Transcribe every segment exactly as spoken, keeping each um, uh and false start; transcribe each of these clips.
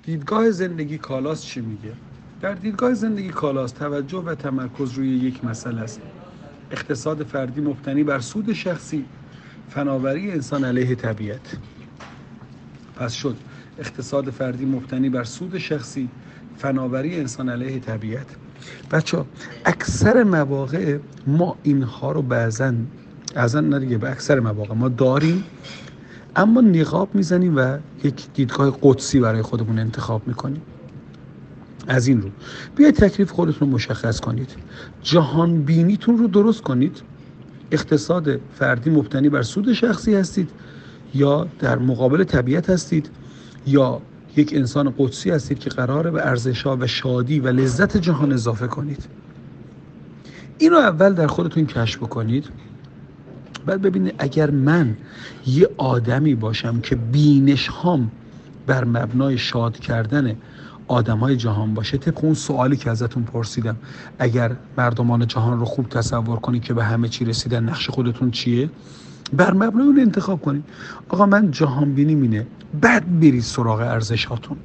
دیدگاه زندگی کالاست چی میگه؟ در دیدگاه زندگی کالاست توجه و تمرکز روی یک مسئله است. اقتصاد فردی مبتنی بر سود شخصی، فناوری انسان علیه طبیعت. پس شد اقتصاد فردی مبتنی بر سود شخصی، فناوری انسان علیه طبیعت. بچه اکثر مواقع ما اینها رو بعضن ازن ندیگه به اکثر مواقع ما داریم، اما نقاب میزنیم و یک دیدگاه قدسی برای خودمون انتخاب میکنیم. از این رو بیاید تکلیف خودتون مشخص کنید، جهان بینیتون رو درست کنید. اقتصاد فردی مبتنی بر سود شخصی هستید یا در مقابل طبیعت هستید، یا یک انسان قدسی هستید که قراره به ارزش‌ها و شادی و لذت جهان اضافه کنید. اینو اول در خودتون کشف بکنید. بعد ببینید اگر من یه آدمی باشم که بینش هام بر مبنای شاد کردن آدمای جهان باشه، طبق اون سوالی که ازتون پرسیدم، اگر مردمان جهان رو خوب تصور کنید که به همه چی رسیدن، نقش خودتون چیه؟ بر مبنای اون انتخاب کنید. آقا من جهان بینی مینه، بعد برید سراغ ارزشاتون.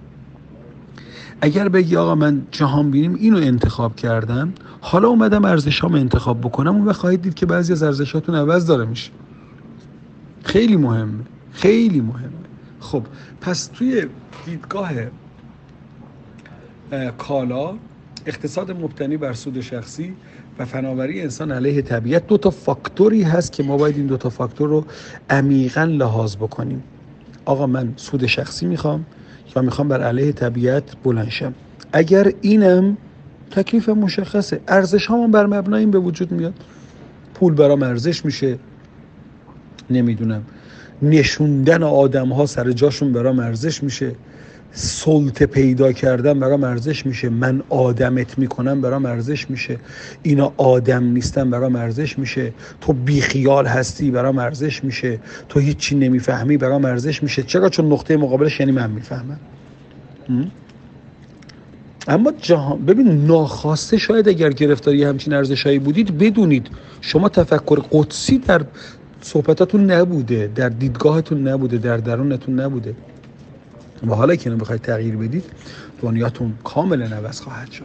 اگر بگی آقا من جهان بینیم اینو انتخاب کردم، حالا اومدم ارزشام انتخاب بکنم، اون وقت خواهید دید که بعضی از ارزشاتون عوض داره میشه. خیلی مهمه، خیلی مهمه. خب پس توی دیدگاه کالا، اقتصاد مبتنی بر سود شخصی و فناوری انسان علیه طبیعت، دو تا فاکتوری هست که ما باید این دو تا فاکتور رو عمیقاً لحاظ بکنیم. آقا من سود شخصی میخوام یا میخوام بر علیه طبیعت بلند شم؟ اگر اینم تکلیف مشخصه، ارزش هامون بر مبنای این به وجود میاد. پول برام ارزش میشه، نمیدونم نشوندن آدم ها سر جاشون برام ارزش میشه، سلطه پیدا کردن برام ارزش میشه، من آدمت میکنم برام ارزش میشه، اینا آدم نیستن برام ارزش میشه، تو بیخیال هستی برام ارزش میشه، تو هیچی نمیفهمی برام ارزش میشه. چرا؟ چون نقطه مقابلش یعنی من میفهمم. اما جهان ببین، ناخواسته شاید اگر گرفتاری همچین ارزشایی بودید، بدونید شما تفکر قدسی در صحبتاتون نبوده، در دیدگاهتون نبوده، در درونتون نبوده، و حالا که اینو بخواید تغییر بدید، دنیاتون کاملا عوض خواهد شد.